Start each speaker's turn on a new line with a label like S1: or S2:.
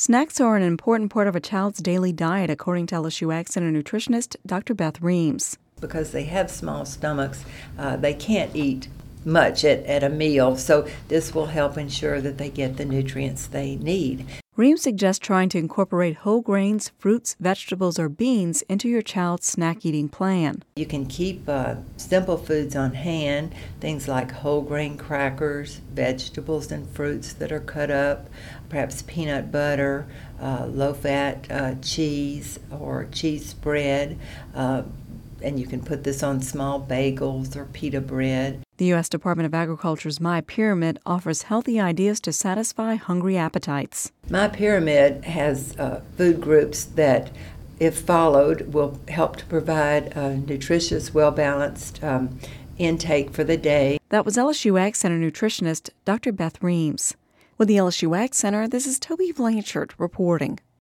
S1: Snacks are an important part of a child's daily diet, according to LSU Ag Center nutritionist Dr. Beth Reams.
S2: Because they have small stomachs, they can't eat much at a meal, so this will help ensure that they get the nutrients they need.
S1: Reams suggests trying to incorporate whole grains, fruits, vegetables, or beans into your child's snack eating plan.
S2: You can keep simple foods on hand, things like whole grain crackers, vegetables and fruits that are cut up, perhaps peanut butter, low-fat cheese or cheese spread, and you can put this on small bagels or pita bread.
S1: The U.S. Department of Agriculture's My Pyramid offers healthy ideas to satisfy hungry appetites.
S2: My Pyramid has food groups that, if followed, will help to provide a nutritious, well-balanced intake for the day.
S1: That was LSU Ag Center nutritionist Dr. Beth Reams. With the LSU Ag Center, this is Toby Blanchard reporting.